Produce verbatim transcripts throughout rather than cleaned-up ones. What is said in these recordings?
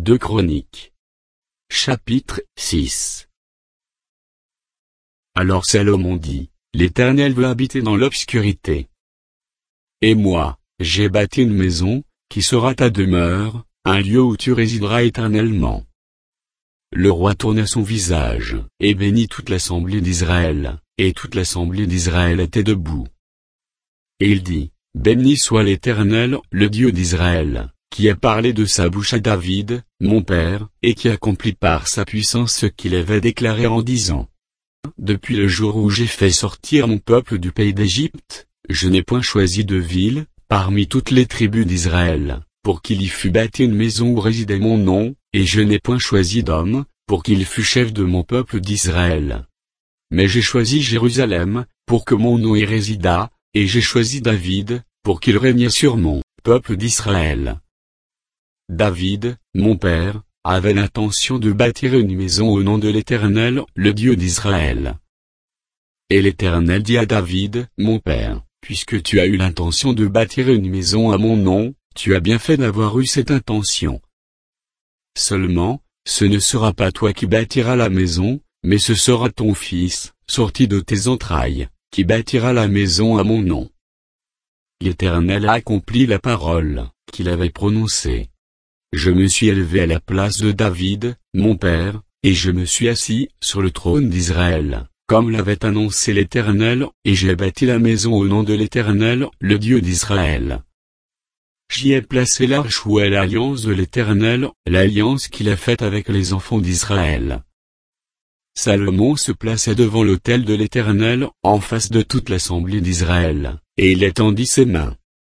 deux Chroniques. Chapitre six. Alors Salomon dit, l'Éternel veut habiter dans l'obscurité. Et moi, j'ai bâti une maison, qui sera ta demeure, un lieu où tu résideras éternellement. Le roi tourna son visage, et bénit toute l'assemblée d'Israël, et toute l'assemblée d'Israël était debout. Et il dit, béni soit l'Éternel, le Dieu d'Israël, qui a parlé de sa bouche à David, mon père, et qui accomplit par sa puissance ce qu'il avait déclaré en disant. Depuis le jour où j'ai fait sortir mon peuple du pays d'Égypte, je n'ai point choisi de ville, parmi toutes les tribus d'Israël, pour qu'il y fût bâti une maison où résidait mon nom, et je n'ai point choisi d'homme, pour qu'il fût chef de mon peuple d'Israël. Mais j'ai choisi Jérusalem, pour que mon nom y résidât, et j'ai choisi David, pour qu'il régnât sur mon peuple d'Israël. David, mon père, avait l'intention de bâtir une maison au nom de l'Éternel, le Dieu d'Israël. Et l'Éternel dit à David, mon père, puisque tu as eu l'intention de bâtir une maison à mon nom, tu as bien fait d'avoir eu cette intention. Seulement, ce ne sera pas toi qui bâtiras la maison, mais ce sera ton fils, sorti de tes entrailles, qui bâtira la maison à mon nom. L'Éternel a accompli la parole qu'il avait prononcée. Je me suis élevé à la place de David, mon père, et je me suis assis sur le trône d'Israël, comme l'avait annoncé l'Éternel, et j'ai bâti la maison au nom de l'Éternel, le Dieu d'Israël. J'y ai placé l'arche où est l'alliance de l'Éternel, l'alliance qu'il a faite avec les enfants d'Israël. Salomon se plaçait devant l'autel de l'Éternel, en face de toute l'assemblée d'Israël, et il étendit ses mains.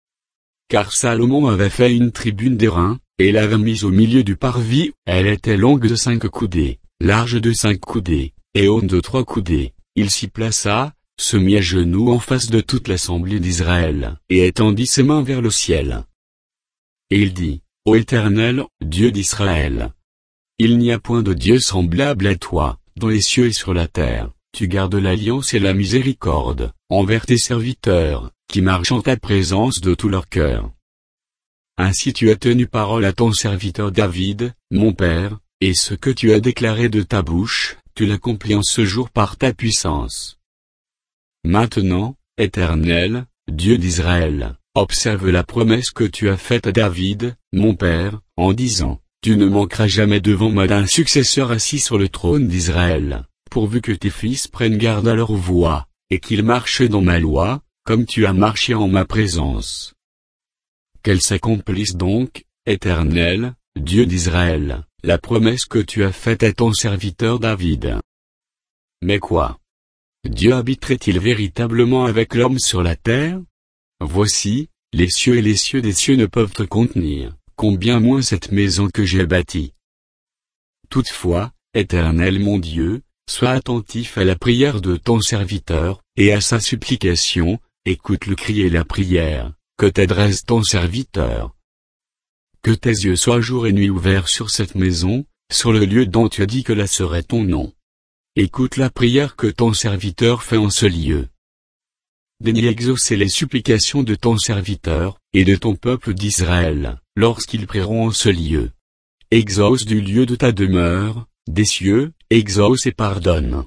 Car Salomon avait fait une tribune d'airain, et l'avait mise au milieu du parvis, elle était longue de cinq coudées, large de cinq coudées, et haute de trois coudées. Il s'y plaça, se mit à genoux en face de toute l'assemblée d'Israël, et étendit ses mains vers le ciel. Et il dit, Ô Éternel, Dieu d'Israël, il n'y a point de Dieu semblable à toi, dans les cieux et sur la terre, tu gardes l'alliance et la miséricorde, envers tes serviteurs, qui marchent en ta présence de tout leur cœur. Ainsi tu as tenu parole à ton serviteur David, mon père, et ce que tu as déclaré de ta bouche, tu l'accomplis en ce jour par ta puissance. Maintenant, Éternel, Dieu d'Israël, observe la promesse que tu as faite à David, mon père, en disant, tu ne manqueras jamais devant moi d'un successeur assis sur le trône d'Israël, pourvu que tes fils prennent garde à leur voie, et qu'ils marchent dans ma loi, comme tu as marché en ma présence. Qu'elle s'accomplisse donc, Éternel, Dieu d'Israël, la promesse que tu as faite à ton serviteur David. Mais quoi? Dieu habiterait-il véritablement avec l'homme sur la terre? Voici, les cieux et les cieux des cieux ne peuvent te contenir, combien moins cette maison que j'ai bâtie. Toutefois, Éternel mon Dieu, sois attentif à la prière de ton serviteur, et à sa supplication, écoute le cri et la prière que t'adresse ton serviteur. Que tes yeux soient jour et nuit ouverts sur cette maison, sur le lieu dont tu as dit que là serait ton nom. Écoute la prière que ton serviteur fait en ce lieu. Daignes exaucer les supplications de ton serviteur, et de ton peuple d'Israël, lorsqu'ils prieront en ce lieu. Exauce du lieu de ta demeure, des cieux, exauce et pardonne.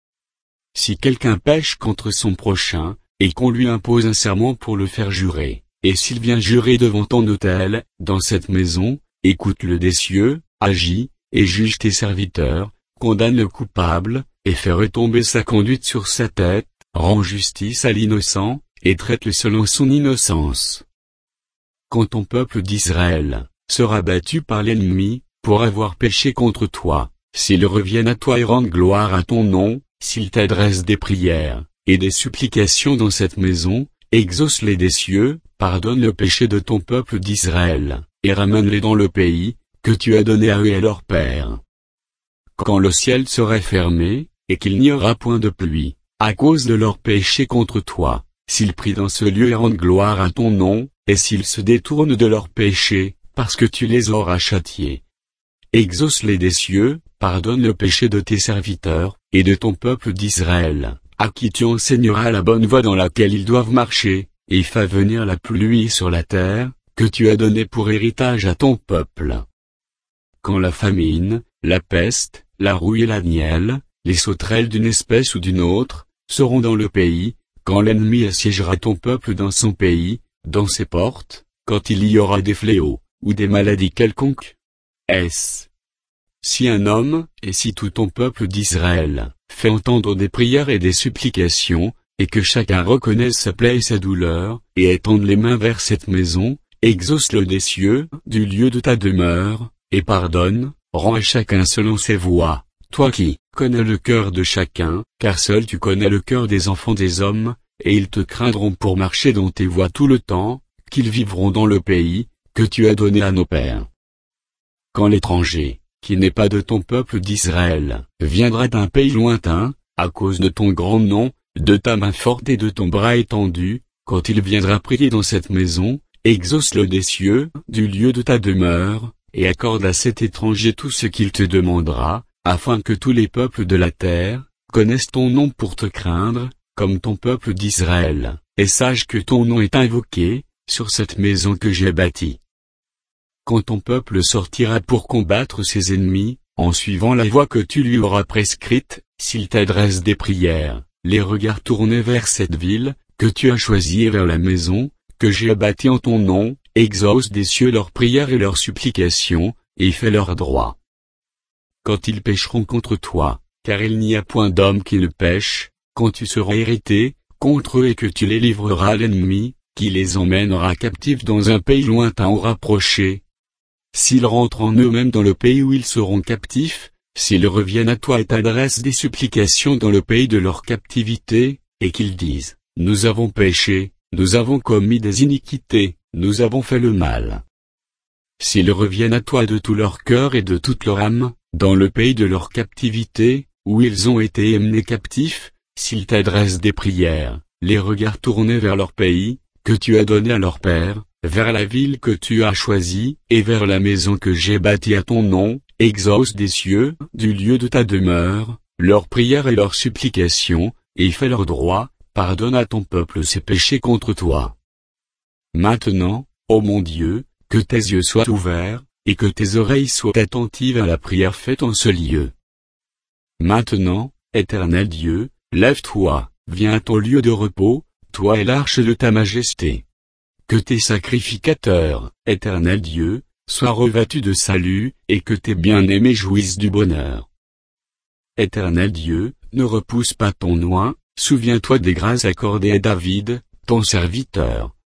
Si quelqu'un pêche contre son prochain, et qu'on lui impose un serment pour le faire jurer, et s'il vient jurer devant ton autel, dans cette maison, écoute-le des cieux, agis, et juge tes serviteurs, condamne le coupable, et fais retomber sa conduite sur sa tête, rends justice à l'innocent, et traite-le selon son innocence. Quand ton peuple d'Israël sera battu par l'ennemi, pour avoir péché contre toi, s'ils reviennent à toi et rendent gloire à ton nom, s'ils t'adressent des prières et des supplications dans cette maison, exauce-les des cieux, pardonne le péché de ton peuple d'Israël, et ramène-les dans le pays que tu as donné à eux et à leurs pères. Quand le ciel serait fermé, et qu'il n'y aura point de pluie, à cause de leur péché contre toi, s'ils prient dans ce lieu et rendent gloire à ton nom, et s'ils se détournent de leur péché, parce que tu les auras châtiés. Exauce-les des cieux, pardonne le péché de tes serviteurs, et de ton peuple d'Israël, à qui tu enseigneras la bonne voie dans laquelle ils doivent marcher, et fais venir la pluie sur la terre, que tu as donnée pour héritage à ton peuple. quand la famine, la peste, la rouille et la nielle, les sauterelles d'une espèce ou d'une autre, seront dans le pays, quand l'ennemi assiégera ton peuple dans son pays, dans ses portes, quand il y aura des fléaux, ou des maladies quelconques. S. Si un homme, et si tout ton peuple d'Israël, fait entendre des prières et des supplications, et que chacun reconnaisse sa plaie et sa douleur, et étende les mains vers cette maison, exauce-le des cieux, du lieu de ta demeure, et pardonne, rends à chacun selon ses voies, toi qui connais le cœur de chacun, car seul tu connais le cœur des enfants des hommes, et ils te craindront pour marcher dans tes voies tout le temps, qu'ils vivront dans le pays, que tu as donné à nos pères. Quand l'étranger, qui n'est pas de ton peuple d'Israël, viendra d'un pays lointain, à cause de ton grand nom, de ta main forte et de ton bras étendu, quand il viendra prier dans cette maison, exauce-le des cieux, du lieu de ta demeure, et accorde à cet étranger tout ce qu'il te demandera, afin que tous les peuples de la terre connaissent ton nom pour te craindre, comme ton peuple d'Israël, et sache que ton nom est invoqué, sur cette maison que j'ai bâtie. Quand ton peuple sortira pour combattre ses ennemis, en suivant la voie que tu lui auras prescrite, s'il t'adresse des prières, les regards tournés vers cette ville, que tu as choisie et vers la maison, que j'ai bâtie en ton nom, exauce des cieux leurs prières et leurs supplications, et fais leur droit. Quand ils pécheront contre toi, car il n'y a point d'homme qui ne pêche, quand tu seras irrité contre eux et que tu les livreras à l'ennemi, qui les emmènera captifs dans un pays lointain ou rapproché. S'ils rentrent en eux-mêmes dans le pays où ils seront captifs, s'ils reviennent à toi et t'adressent des supplications dans le pays de leur captivité, et qu'ils disent, nous avons péché, nous avons commis des iniquités, nous avons fait le mal. S'ils reviennent à toi de tout leur cœur et de toute leur âme, dans le pays de leur captivité, où ils ont été emmenés captifs, s'ils t'adressent des prières, les regards tournés vers leur pays, que tu as donné à leur père, vers la ville que tu as choisie, et vers la maison que j'ai bâtie à ton nom, exauce des cieux, du lieu de ta demeure, leurs prières et leurs supplications, et fais leur droit, pardonne à ton peuple ses péchés contre toi. Maintenant, ô mon Dieu, que tes yeux soient ouverts, et que tes oreilles soient attentives à la prière faite en ce lieu. Maintenant, Éternel Dieu, lève-toi, viens à ton lieu de repos, toi et l'arche de ta majesté. Que tes sacrificateurs, Éternel Dieu, soient revêtus de salut, et que tes bien-aimés jouissent du bonheur. Éternel Dieu, ne repousse pas ton oint, souviens-toi des grâces accordées à David, ton serviteur,